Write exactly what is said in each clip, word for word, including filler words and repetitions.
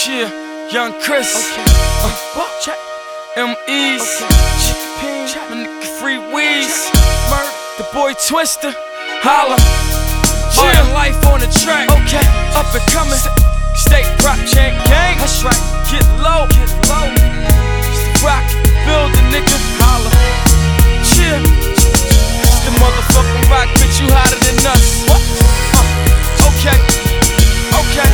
Cheer, Young Chris, okay. uh, check. M E's, okay. My nigga Free Weeze, the boy Twister, holla. Cheer, life on the track, okay. Up and coming, state prop champ gang. That's right, get low, get low. It's the rock building, nigga, holla. Cheer, it's the motherfucking rock, bitch, you hotter than us. What? Uh, okay, okay.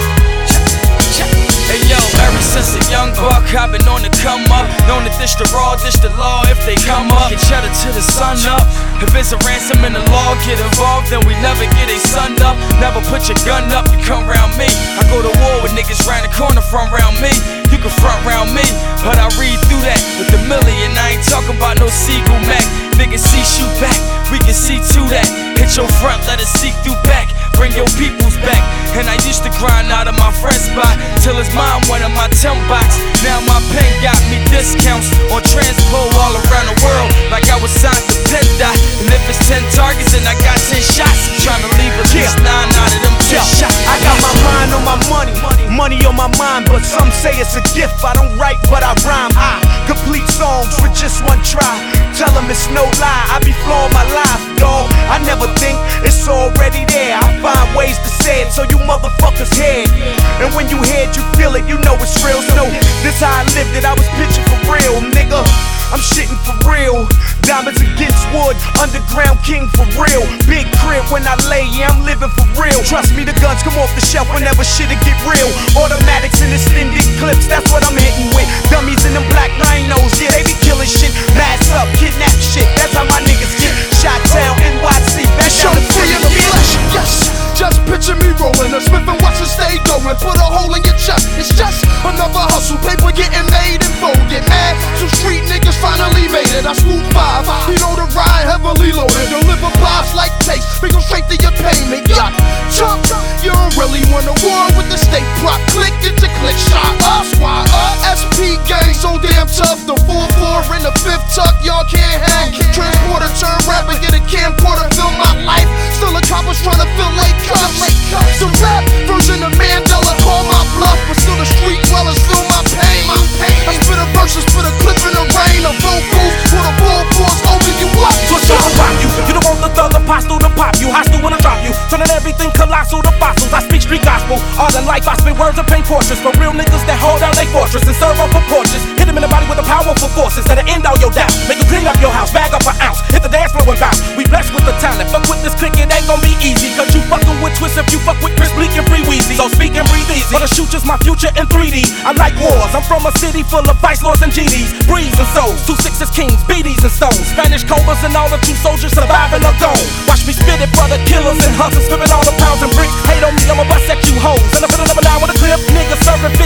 Hey yo, ever since a young buck, I've been on the come up. Known to dish the raw, dish the law if they come up. Get cheddar till the sun up. If it's a ransom in the law, get involved, then we never get a sun up. Never put your gun up, you come round me. I go to war with niggas round the corner from round me. You can front round me, but I read through that with a million. I ain't talking about no Seagull Mac. Niggas see shoot back, we can see to that. Hit your front, let it see through back. Bring your peoples back. And I used to grind out of my friend's spot till his mom went in my temp box. Now my pen got me discounts on transpo all around the world, like I was signed to PennDOT. And if it's ten targets and I got ten shots, I'm trying to leave at least yeah. nine out of them ten yeah. shots. I got my mind on my money, money on my mind, but some say it's a gift. I don't write, but I rhyme. I complete songs with just one try. Tell them it's no lie, I be flowing my life, dawg. I never think it's already there. I find ways to say it so you motherfuckers hear it. And when you hear it, you feel it, you know it's real. So this how I lived it, I was pitching for real, nigga. I'm shitting for real. Diamonds against wood, underground king for real. Big crib when I lay, yeah, I'm living for real. Trust me, the guns come off the shelf whenever shit'll get real. Automatics and extended clips, that's what I'm hitting with. Dummies in them black rhinos, yeah, they be killing shit. Mass up, kidnap shit, that's how my niggas get. Shot down, N Y C, back down to free in the flesh. Yes, just picture me rolling a Smith and Wesson, stay going. Put a hole in your chest, it's just another hustle. Paper getting made and folded, man. Some street niggas finally made it. I swoop five, you know the ride heavily loaded. Deliver vibes like taste, bring them straight to your payment. Yuck, chump, you don't really want a war with the state prop. Click it to click, shot up, squad up. S P gang so damn tough. The four four in the fifth tuck, y'all can't hang. Transporter turn rapper, get a camcorder, fill my life. Still a coppers trying to fill late cups. The rap version of Mandela, call my bluff, but still the street dwellers feel my pain. I spit a verse, spit a clip in the rain. A vocals, put a bull force over you up. Twist on rock you, you don't want the thug apostle to pop you. Hostile when I drop you, turning everything colossal to fossils. I speak street gospel, all in life I spit words and paint portraits for real niggas that hold down they fortress and serve up for portraits. Hit them in the body with the powerful forces that'll end all your doubt. Make you clean up your house, bag up an ounce, hit the dance floor and bounce. We blessed with the talent, fuck with this click, it ain't gon' be easy. Cause you fucking with Twist if you fuck with Chris Bleak and Free Weezy. So speak and breathe easy, but the future's my future in three D. I like wars, I'm from a city full of vice lords and G Ds. Breeze and souls, two sixes kings, B Ds and stones. Spanish cobras and all the true soldiers surviving or gone. Watch me spit it for the killers and hustlers, spitting all the pounds and bricks. Hate on me, I'ma bust at you hoes. And I put a number nine with a clip, niggas serving